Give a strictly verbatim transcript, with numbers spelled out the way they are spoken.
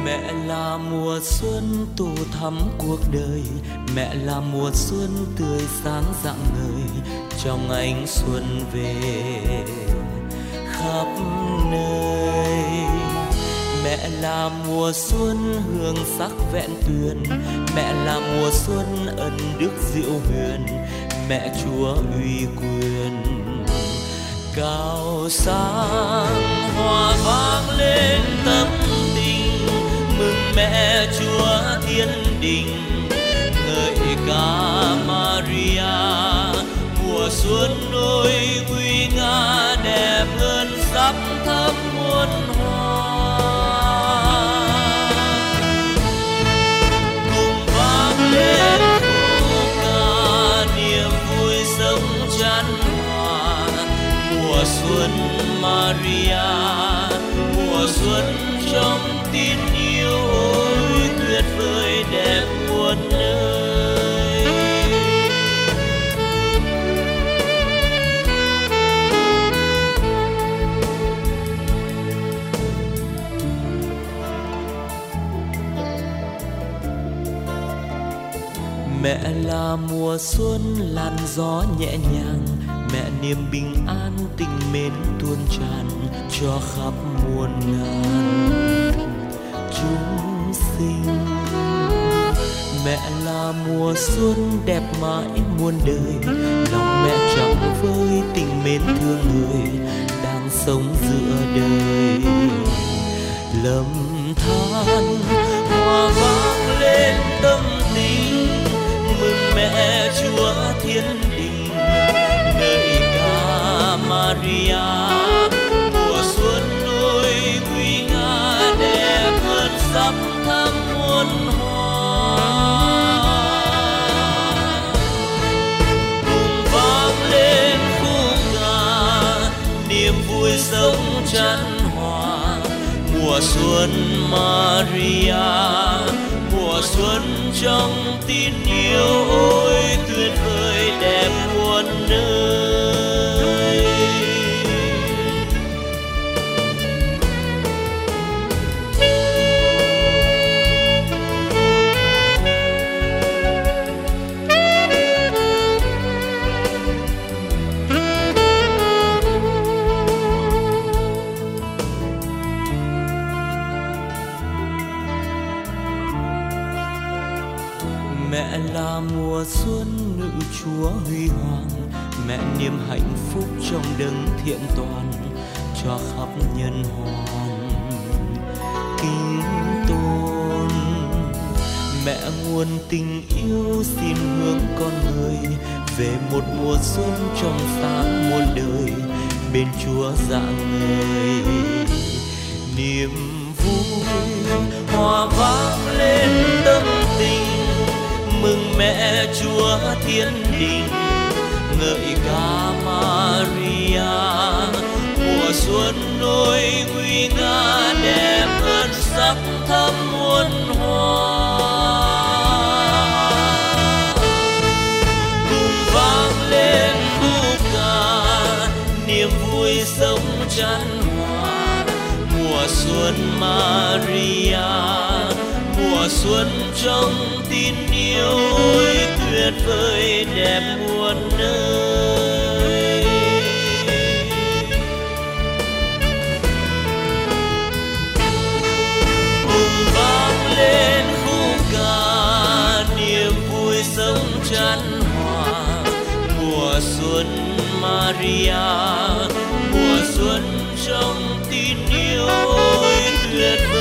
Mẹ là mùa xuân tô thắm cuộc đời, mẹ là mùa xuân tươi sáng rạng ngời, trong ánh xuân về khắp nơi. Mẹ là mùa xuân hương sắc vẹn tuyền, mẹ là mùa xuân ân đức diệu huyền, mẹ Chúa uy quyền cao sáng. Hoa vang lên tâm tình, mừng mẹ Chúa thiên đình, ngợi ca Maria. Mùa xuân ôi nguy nga đẹp hơn sắc thắm muôn hoa. Cùng vang lên khúc ca niềm vui sống chan hòa. Mùa xuân Maria, mùa xuân trong tin yêu ôi tuyệt vời đẹp muôn nơi. Mẹ là mùa xuân làn gió nhẹ nhàng, mẹ niềm bình an tình mến tuôn tràn cho khắp muôn ngàn chúng sinh. Mẹ là mùa xuân đẹp mãi muôn đời, lòng mẹ trọng vơi tình mến thương người đang sống giữa đời. Lầm than hoa vang lên tâm tình, mừng mẹ Chúa thiên đình, ngợi ca Maria. Mùa xuân ôi nguy nga đẹp hơn sắc thắm muôn hoa. Cùng vang lên khúc ca niềm vui sống chan hòa. Mùa xuân Maria, mùa xuân trong tin yêu ôi tuyệt vời đẹp muôn nơi. Mẹ là mùa xuân nữ Chúa huy hoàng, mẹ niềm hạnh phúc trong đấng thiện toàn cho khắp nhân hoàn kính tôn. Mẹ nguồn tình yêu xin hướng con người về một mùa xuân trong sáng muôn đời, bên Chúa rạng ngời niềm vui. Hoa vang lên tâm tình, mừng mẹ Chúa thiên đình, ngợi ca Maria. Mùa xuân ôi nguy nga đẹp hơn sắc thắm muôn hoa. Cùng vang lên khúc ca niềm vui sống chan hòa. Mùa xuân Maria, mùa xuân trong tin yêu ôi tuyệt vời đẹp muôn nơi. Cùng vang lên khúc ca niềm vui sống chan hòa. Mùa xuân Maria, mùa xuân trong tin yêu ôi tuyệt vời.